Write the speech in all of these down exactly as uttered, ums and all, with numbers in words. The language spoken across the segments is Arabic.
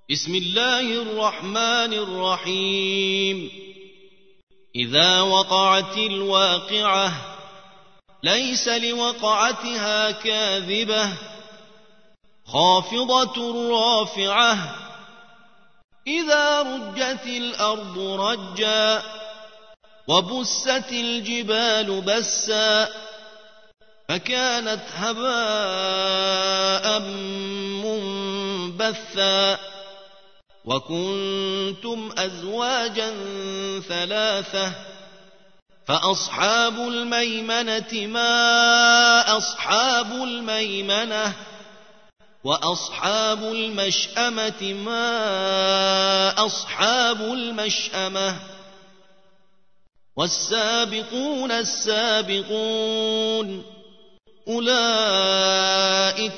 بسم الله الرحمن الرحيم إذا وقعت الواقعة ليس لوقعتها كاذبة خافضة رافعة إذا رجت الأرض رجا وبست الجبال بسا فكانت هباء منبثا وكنتم أزواجا ثلاثة فأصحاب الميمنة ما أصحاب الميمنة وأصحاب المشأمة ما أصحاب المشأمة والسابقون السابقون أولئك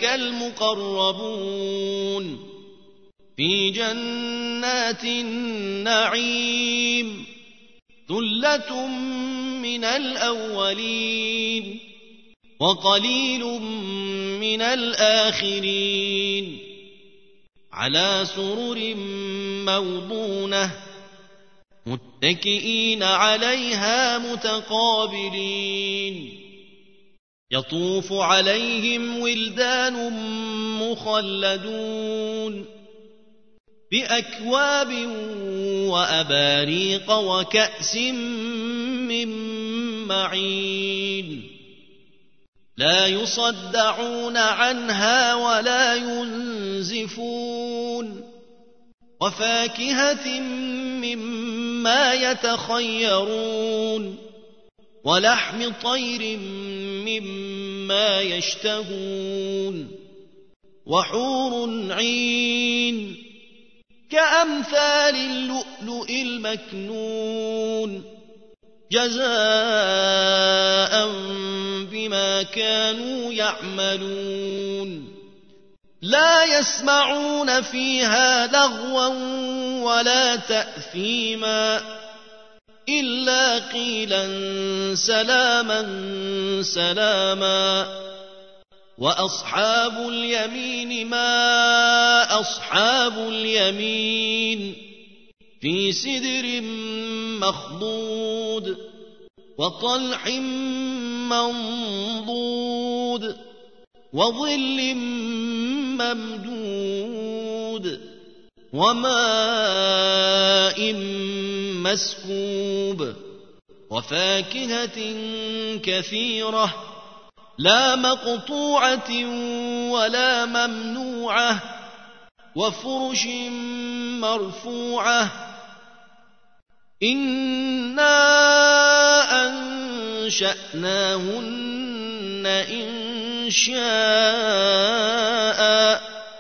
المقربون في جنات النعيم ثلة من الأولين وقليل من الآخرين على سرر موضونة متكئين عليها متقابلين يطوف عليهم ولدان مخلدون بأكواب وأباريق وكأس من معين لا يصدعون عنها ولا ينزفون وفاكهة مما يتخيرون ولحم طير مما يشتهون وحور عين كأمثال اللؤلؤ المكنون جزاء بما كانوا يعملون لا يسمعون فيها لغوا ولا تأثيما إلا قيلا سلاما سلاما وأصحاب اليمين ما أصحاب اليمين في سدر مخضود وطلح منضود وظل ممدود وماء مسكوب وفاكهة كثيرة لا مقطوعة ولا ممنوعة وفرش مرفوعة إنا أنشأناهن إنشاء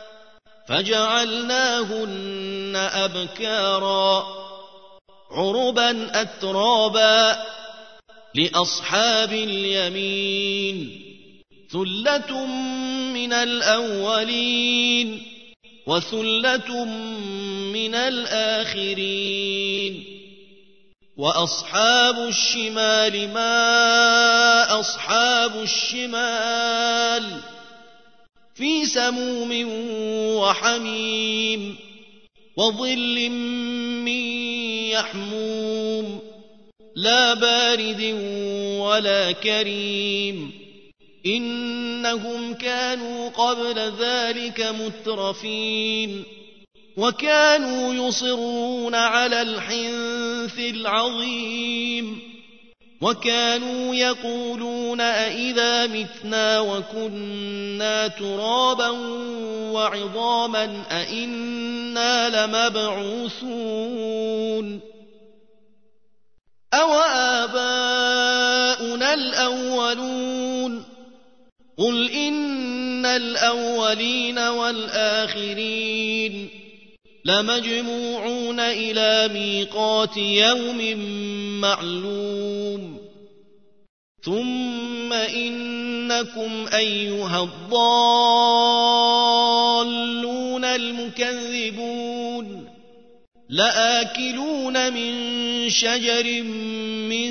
فجعلناهن أبكارا عربا أترابا لأصحاب اليمين ثلة من الأولين وثلة من الآخرين وأصحاب الشمال ما أصحاب الشمال في سموم وحميم وظل من يحموم لا بارد ولا كريم إنهم كانوا قبل ذلك مترفين وكانوا يصرون على الحنث العظيم وكانوا يقولون أئذا متنا وكنا ترابا وعظاما أئنا لمبعوثون أوآباؤنا الأولون قل إن الأولين والآخرين لمجموعون إلى ميقات يوم معلوم ثم إنكم أيها الضالون المكذبون لآكلون من شجر من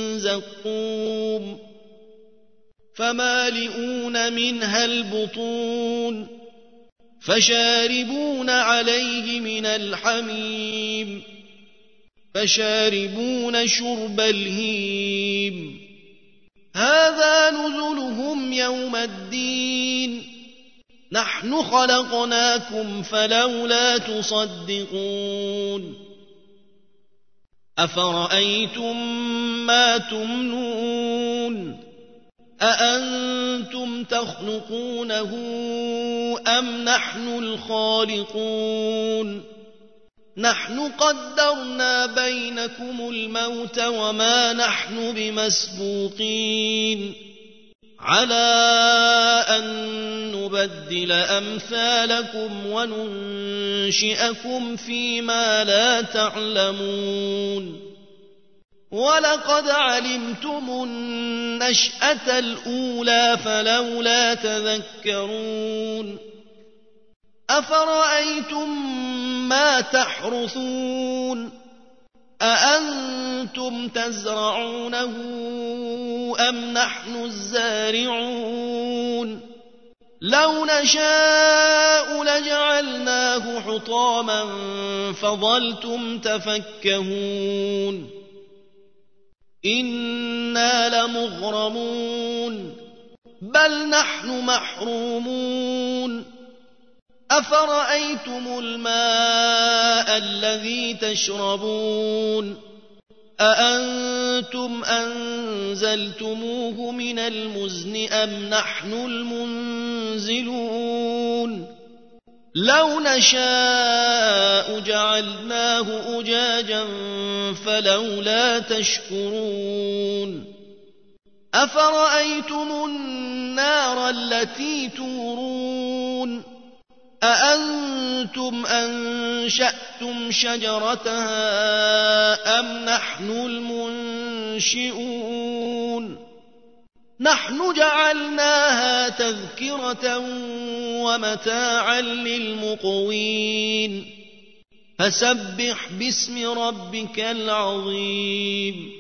زقوم فمالئون منها البطون فشاربون عليه من الحميم فشاربون شرب الهيم هذا نزلهم يوم الدين نحن خلقناكم فلولا تصدقون أفرأيتم ما تمنون أأنتم تخلقونه أم نحن الخالقون نحن قدرنا بينكم الموت وما نحن بمسبوقين على أن نبدل أمثالكم وننشئكم فيما لا تعلمون ولقد علمتم النشأة الأولى فلولا تذكرون أفرأيتم ما تحرثون أأنتم تزرعونه أم نحن الزارعون لو نشاء لجعلناه حطاما فظلتم تفكهون إنا لمغرمون بل نحن محرومون أفرأيتم الماء الذي تشربون أأنتم أنزلتموه من المزن أم نحن المنزلون لو نشاء جعلناه أجاجا فلولا تشكرون أفرأيتم النار التي تورون أأنتم أنشأتم شجرتها أم نحن المنشئون نحن جعلناها تذكرة ومتاعا للمقوين فسبح باسم ربك العظيم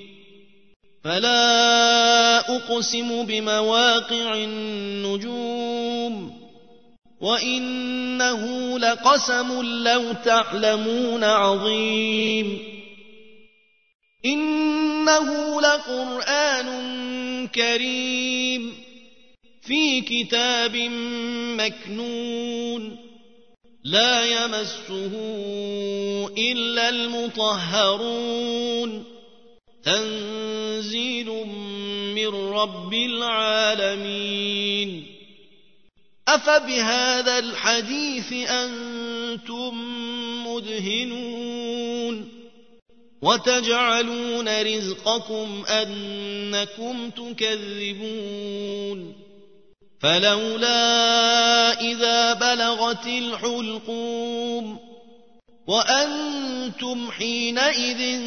فلا أقسم بمواقع النجوم وإنه لقسم لو تعلمون عظيم إنه لقرآن كريم في كتاب مكنون لا يمسه إلا المطهرون تنزيل من رب العالمين أفبهذا الحديث أنتم مدهنون وتجعلون رزقكم أنكم تكذبون فلولا إذا بلغت الحلقوم وأنتم حينئذ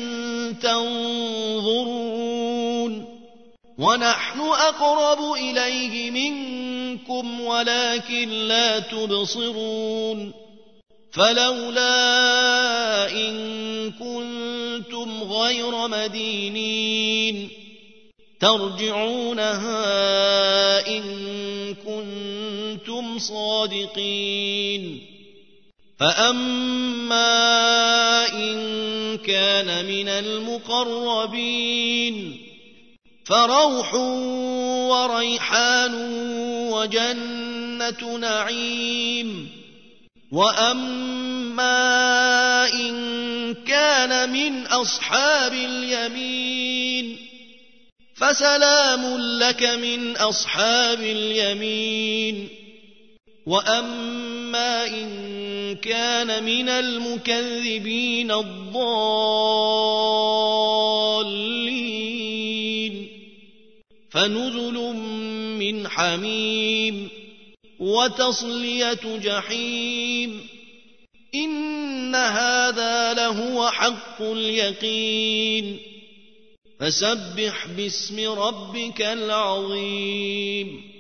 تنظرون ونحن أقرب إليه منكم ولكن لا تبصرون فلولا إن كنتم غير مدينين ترجعونها إن كنتم صادقين فأما إن كان من المقربين فروح وريحان وجنة نعيم وأما إن كان من أصحاب اليمين فسلام لك من أصحاب اليمين وأما إن كان من المكذبين الضالين فنزل من حميم وتصلية جحيم إن هذا لهو حق اليقين فسبح باسم ربك العظيم